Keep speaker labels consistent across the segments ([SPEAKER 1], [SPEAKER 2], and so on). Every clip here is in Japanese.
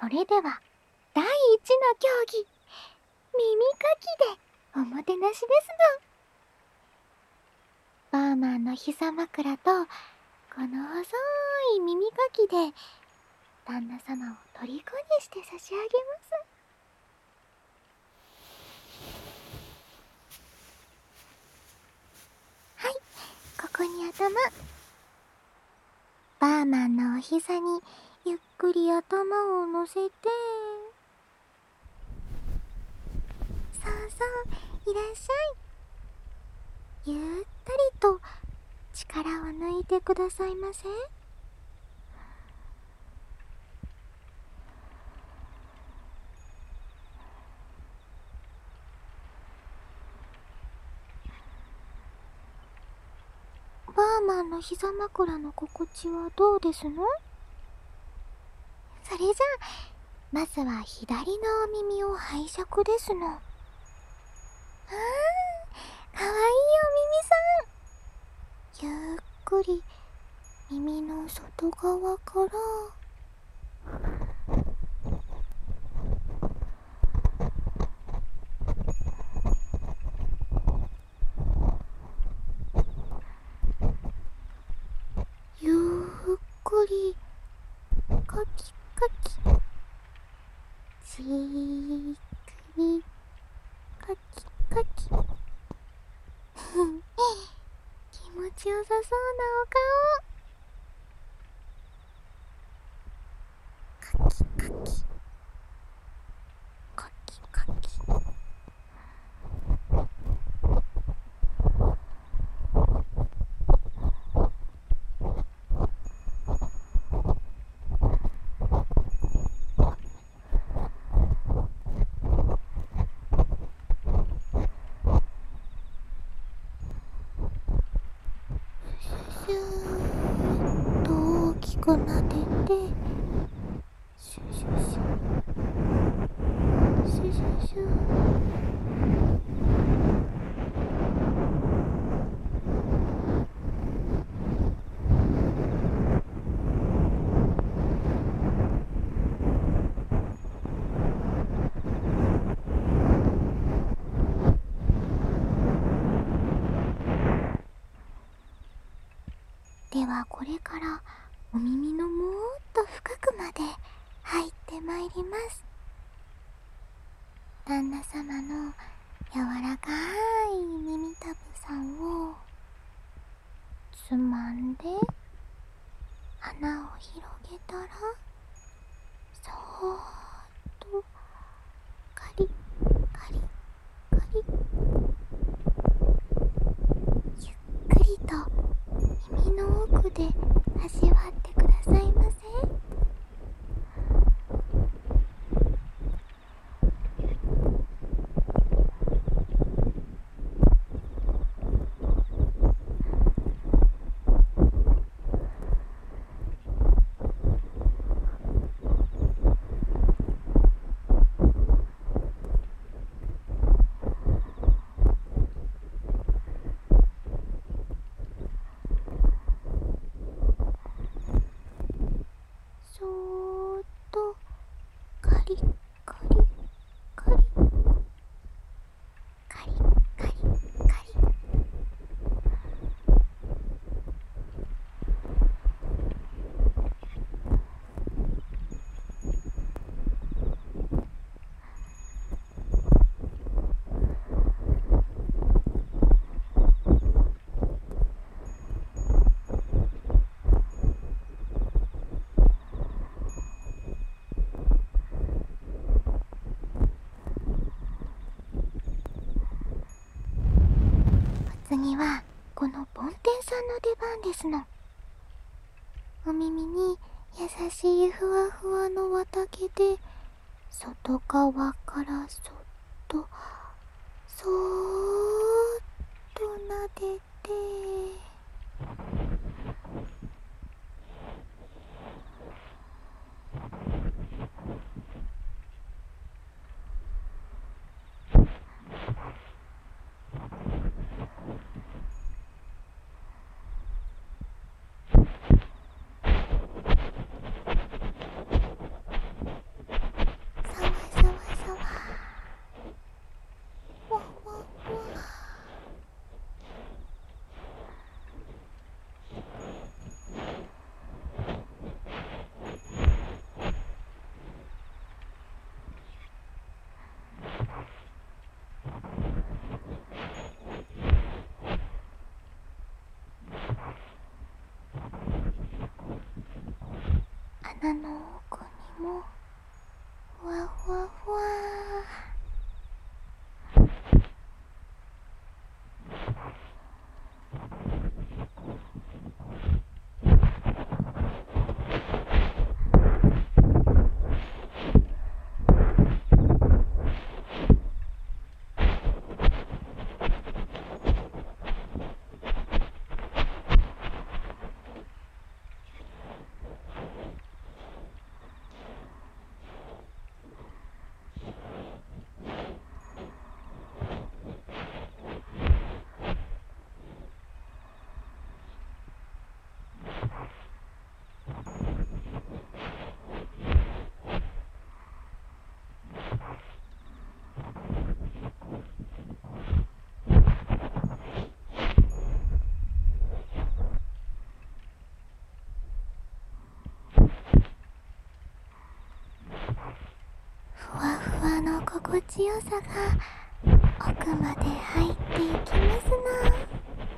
[SPEAKER 1] それでは第一の競技、耳かきでおもてなしですの。バーマンの膝枕とこの細い耳かきで旦那様を虜にして差し上げます。はい、ここに頭。バーマンのお膝にゆっくり頭を乗せて、そうそう、いらっしゃい。ゆったりと力を抜いてくださいませ。バーマンの膝枕の心地はどうですの？それじゃあまずは左のお耳を拝借ですの。かわいいお耳さん。ゆっくり耳の外側からゆっくりカキカキ、じーっくりカキカキ気持ちよさそうなお顔。カキカキカキカキ。シューッと大きくなでて、シュシュシュシュシュシュ。ではこれからお耳のもっと深くまで入ってまいります。旦那様の柔らかい耳たぶさんをつまんで穴を広げたら、そーっとカリカリカリ、ゆっくりと耳の奥で味わってくださいませ。そーっとカリカリカリカリカリカリ。次はこの梵天さんの出番ですの。お耳に優しいふわふわの綿毛で外側からそっとそーっと撫でて、 鼻の奥にもふわふわふわ。ふわふわの心地よさが奥まで入っていきますな。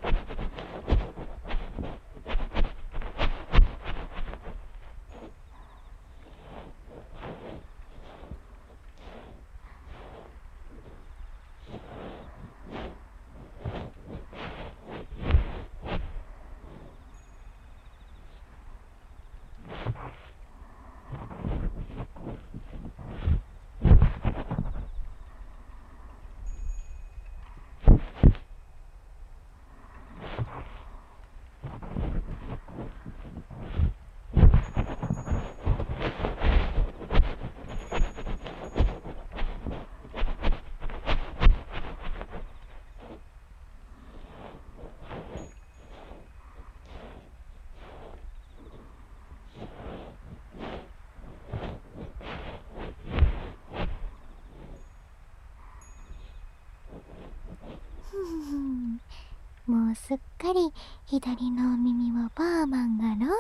[SPEAKER 1] もうすっかり左のお耳はバーマンがローラ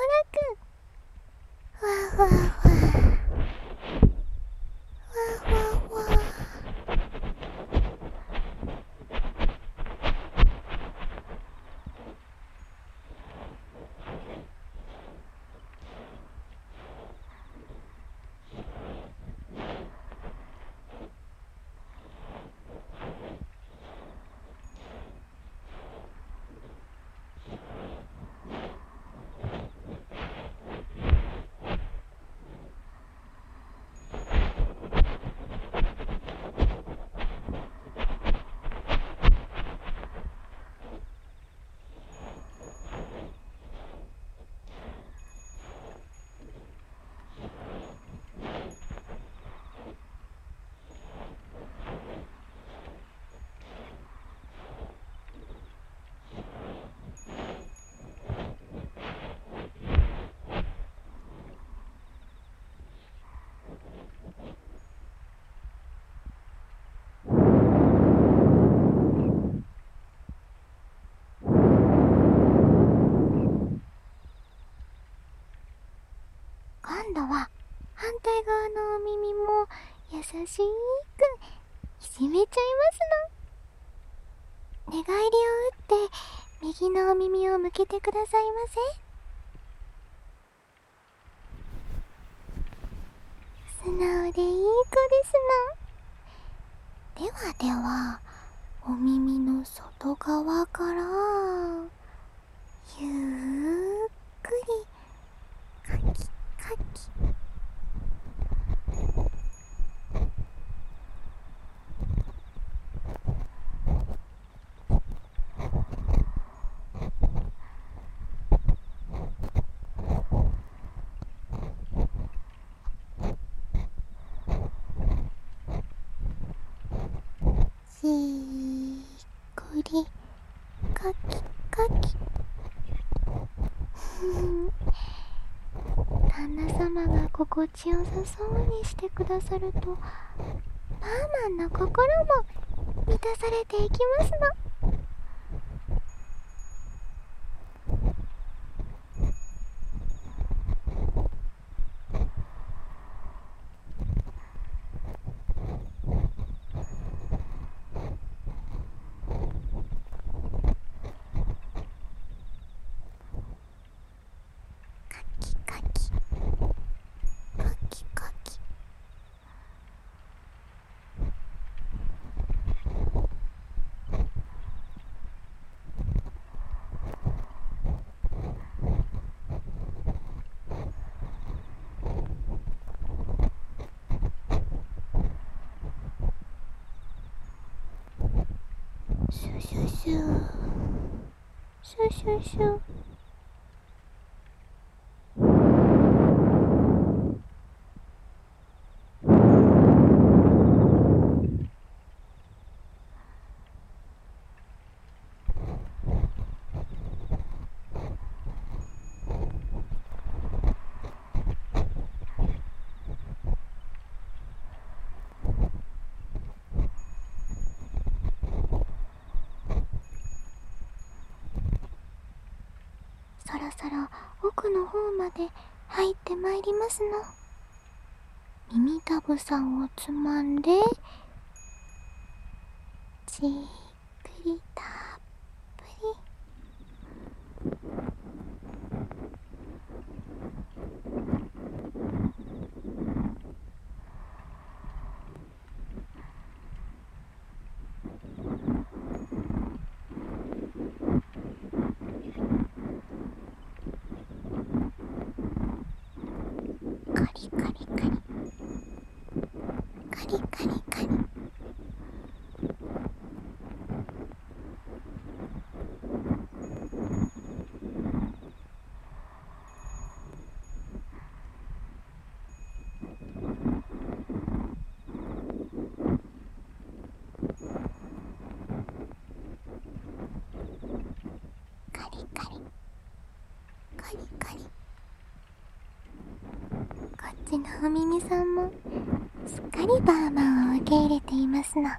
[SPEAKER 1] く。ふわふわふわ。ふわふわふわ。今度は反対側のお耳も優しくいじめちゃいますの。寝返りを打って右のお耳を向けてくださいませ。素直でいい子ですの。ではでは、お耳の外側からゆっくりカキカキ。じっくりカキカキ。旦那様が心地よさそうにしてくださると、バーマンの心も満たされていきますの。カキカキ。 シュシュシュシュ。そろそろ奥の方まで入ってまいりますの。耳たぶさんをつまんでじっくりたっぷり。カリカリカリカリカリカリ。カリカリカリカリ。こっちのお耳さんもすっかりバーマンを受け入れていますの。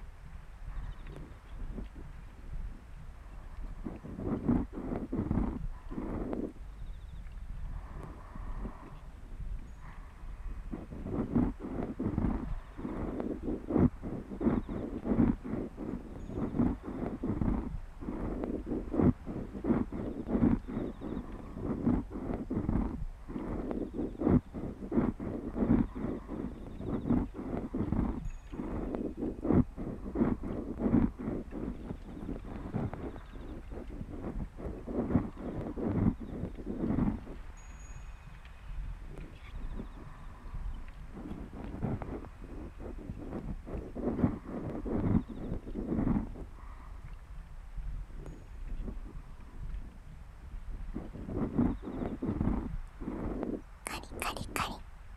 [SPEAKER 1] カリカリカリ。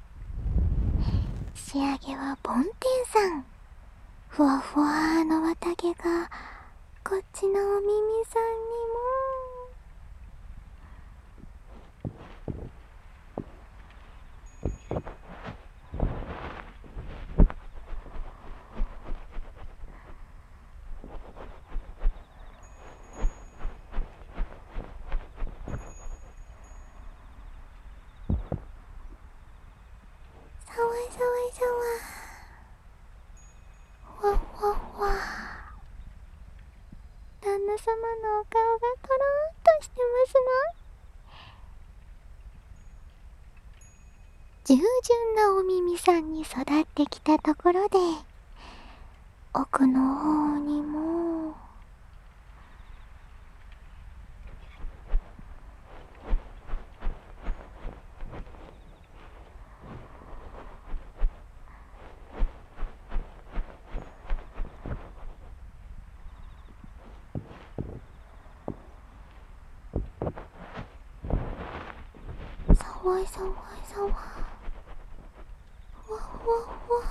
[SPEAKER 1] 仕上げは梵天さん。ふわふわの綿毛がこっちのお耳さんにも。さわさわさわ。わわわ。旦那様のお顔がとろーんとしてますの。従順なお耳さんに育ってきたところで、奥の方にもさわいさわいさわ。わわわ。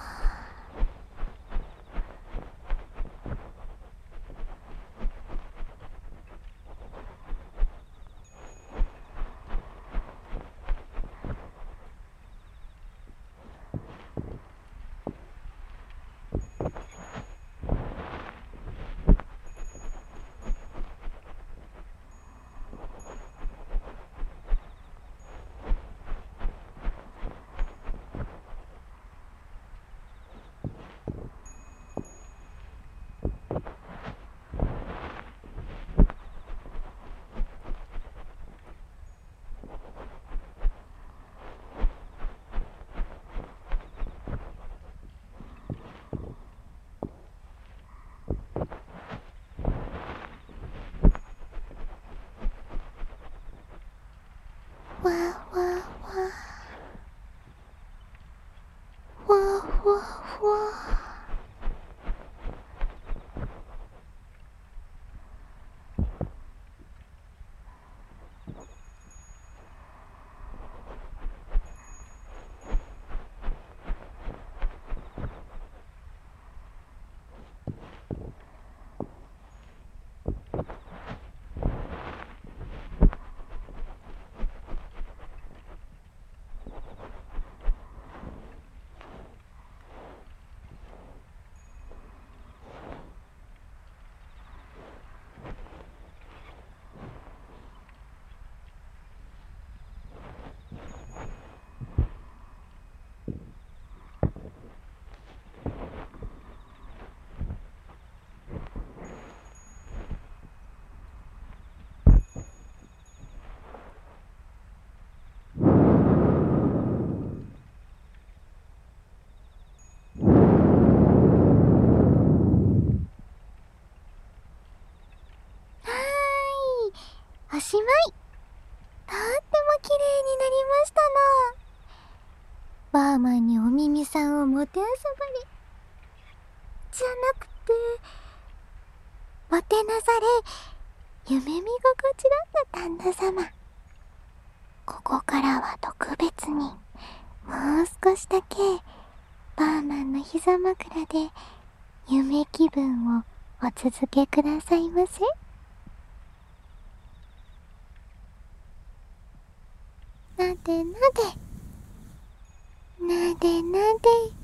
[SPEAKER 1] おしまい。とっても綺麗になりましたな。バーマンにお耳さんをもてあそばれ。じゃなくて、もてなされ、夢見心地だった旦那様。ここからは特別に、もう少しだけ、バーマンの膝枕で、夢気分をお続けくださいませ。なでなで。なでなで。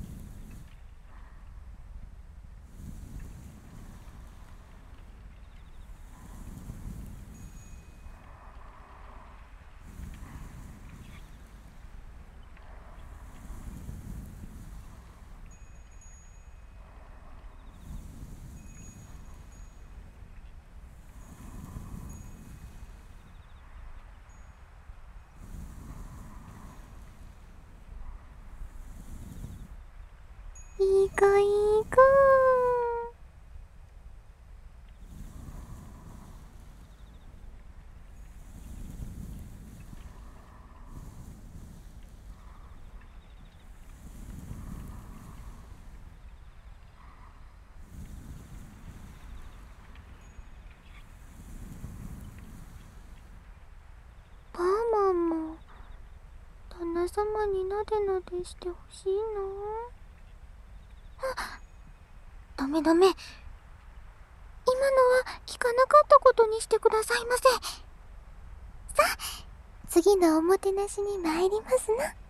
[SPEAKER 1] いい子いい子。バーマンも旦那様になでなでしてほしいな。あ、ダメダメ。今のは聞かなかったことにしてくださいませ。さあ、次のおもてなしに参りますな。